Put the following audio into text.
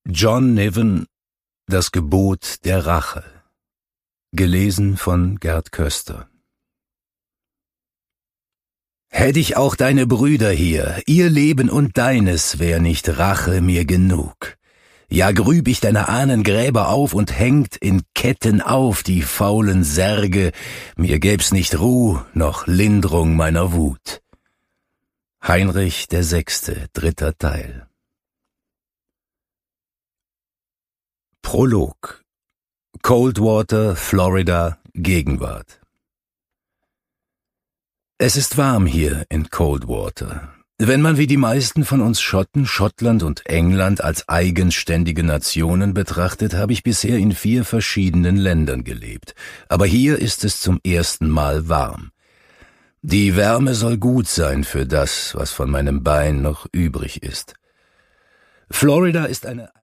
John Niven, Das Gebot der Rache. Gelesen von Gerd Köster. Hätt ich auch deine Brüder hier, ihr Leben und deines wär nicht Rache mir genug. Ja, grüb ich deine Ahnengräber auf und hängt in Ketten auf die faulen Särge, mir gäb's nicht Ruh noch Lindrung meiner Wut. Heinrich VI., 3. Teil. Prolog. Coldwater, Florida, Gegenwart. Es ist warm hier in Coldwater. Wenn man wie die meisten von uns Schotten, Schottland und England als eigenständige Nationen betrachtet, habe ich bisher in 4 verschiedenen Ländern gelebt. Aber hier ist es zum ersten Mal warm. Die Wärme soll gut sein für das, was von meinem Bein noch übrig ist. Florida ist eine